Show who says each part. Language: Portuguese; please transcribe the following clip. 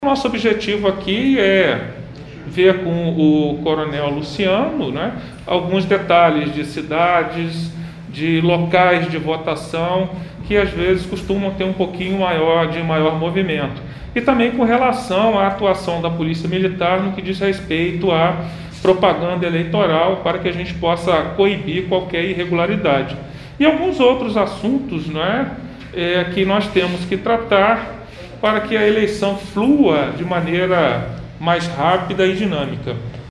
Speaker 1: Nosso objetivo aqui é ver com o Coronel Luciano, né, alguns detalhes de cidades, de locais de votação, que às vezes costumam ter um pouquinho maior movimento. E também com relação à atuação da Polícia Militar no que diz respeito à propaganda eleitoral, para que a gente possa coibir qualquer irregularidade. E alguns outros assuntos, né, que nós temos que tratar para que a eleição flua de maneira mais rápida e dinâmica.